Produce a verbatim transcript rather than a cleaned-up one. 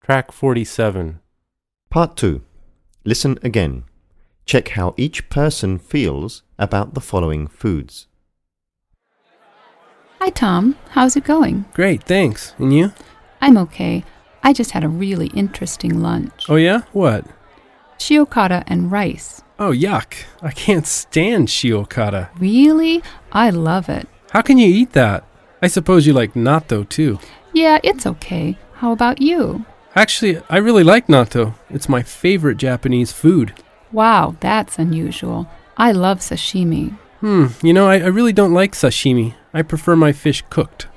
Track forty-seven. Part two. Listen again. Check how each person feels about the following foods. Hi, Tom. How's it going? Great, thanks. And you? I'm okay. I just had a really interesting lunch. Oh yeah? What? Shiokata and rice. Oh, yuck. I can't stand shiokata. Really? I love it. How can you eat that? I suppose you like natto too. Yeah, it's okay. How about you? Actually, I really like natto. It's my favorite Japanese food. Wow, that's unusual. I love sashimi. Hmm, you know, I, I really don't like sashimi. I prefer my fish cooked.